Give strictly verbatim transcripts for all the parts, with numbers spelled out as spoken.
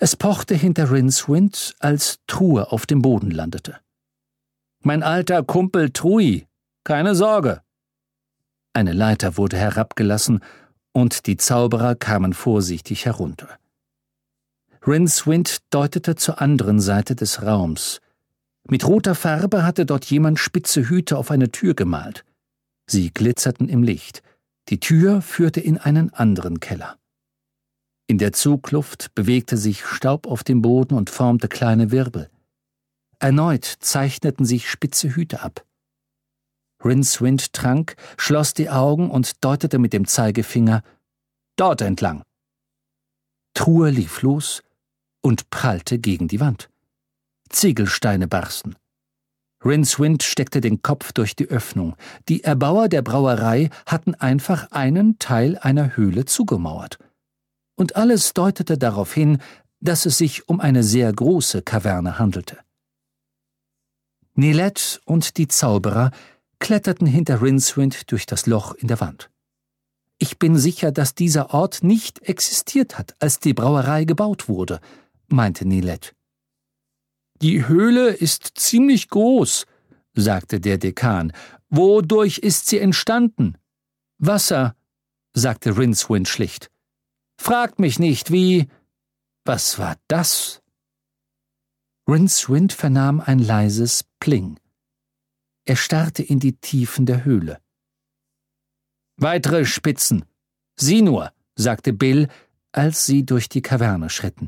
Es pochte hinter Rincewind, als Truhe auf dem Boden landete. »Mein alter Kumpel Trui, keine Sorge!« Eine Leiter wurde herabgelassen, und die Zauberer kamen vorsichtig herunter. Rincewind deutete zur anderen Seite des Raums. Mit roter Farbe hatte dort jemand spitze Hüte auf eine Tür gemalt. Sie glitzerten im Licht. Die Tür führte in einen anderen Keller. In der Zugluft bewegte sich Staub auf dem Boden und formte kleine Wirbel. Erneut zeichneten sich spitze Hüte ab. Rincewind trank, schloss die Augen und deutete mit dem Zeigefinger »Dort entlang«. Truhe lief los und prallte gegen die Wand. Ziegelsteine barsten. Rincewind steckte den Kopf durch die Öffnung. Die Erbauer der Brauerei hatten einfach einen Teil einer Höhle zugemauert. Und alles deutete darauf hin, dass es sich um eine sehr große Kaverne handelte. Nilet und die Zauberer kletterten hinter Rincewind durch das Loch in der Wand. »Ich bin sicher, dass dieser Ort nicht existiert hat, als die Brauerei gebaut wurde«, meinte Nilet. »Die Höhle ist ziemlich groß«, sagte der Dekan. »Wodurch ist sie entstanden?« »Wasser«, sagte Rincewind schlicht. »Fragt mich nicht, wie...« »Was war das?« Rincewind vernahm ein leises Pling. Er starrte in die Tiefen der Höhle. »Weitere Spitzen. Sieh nur«, sagte Bill, als sie durch die Kaverne schritten.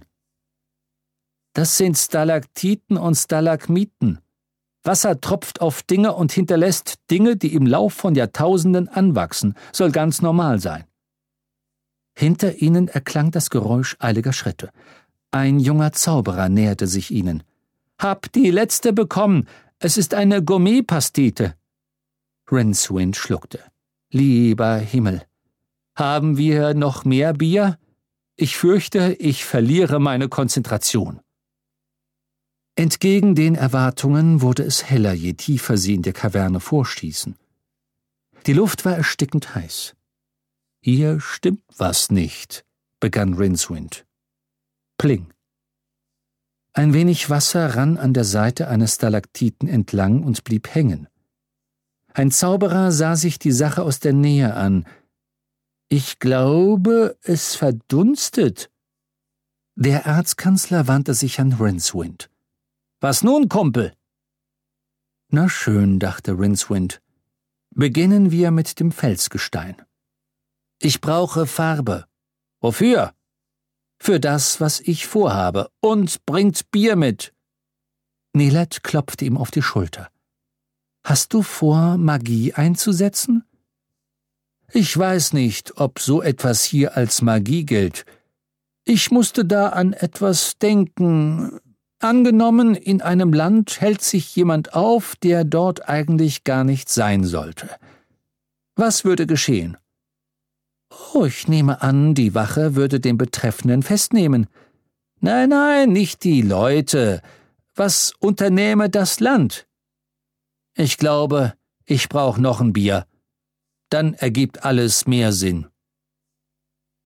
»Das sind Stalaktiten und Stalagmiten. Wasser tropft auf Dinge und hinterlässt Dinge, die im Lauf von Jahrtausenden anwachsen. Soll ganz normal sein.« Hinter ihnen erklang das Geräusch eiliger Schritte. Ein junger Zauberer näherte sich ihnen. »Hab die letzte bekommen. Es ist eine Gourmet-Pastete.« Rincewind schluckte. »Lieber Himmel. Haben wir noch mehr Bier? Ich fürchte, ich verliere meine Konzentration.« Entgegen den Erwartungen wurde es heller, je tiefer sie in der Kaverne vorstießen. Die Luft war erstickend heiß. »Hier stimmt was nicht«, begann Rincewind. Pling. Ein wenig Wasser rann an der Seite eines Stalaktiten entlang und blieb hängen. Ein Zauberer sah sich die Sache aus der Nähe an. »Ich glaube, es verdunstet.« Der Erzkanzler wandte sich an Rincewind. »Was nun, Kumpel?« »Na schön«, dachte Rincewind. »Beginnen wir mit dem Felsgestein. Ich brauche Farbe.« »Wofür?« »Für das, was ich vorhabe. Und bringt Bier mit.« Nilet klopfte ihm auf die Schulter. »Hast du vor, Magie einzusetzen?« »Ich weiß nicht, ob so etwas hier als Magie gilt. Ich musste da an etwas denken. Angenommen, in einem Land hält sich jemand auf, der dort eigentlich gar nicht sein sollte. Was würde geschehen?« »Oh, ich nehme an, die Wache würde den Betreffenden festnehmen.« »Nein, nein, nicht die Leute. Was unternähme das Land?« »Ich glaube, ich brauche noch ein Bier. Dann ergibt alles mehr Sinn.«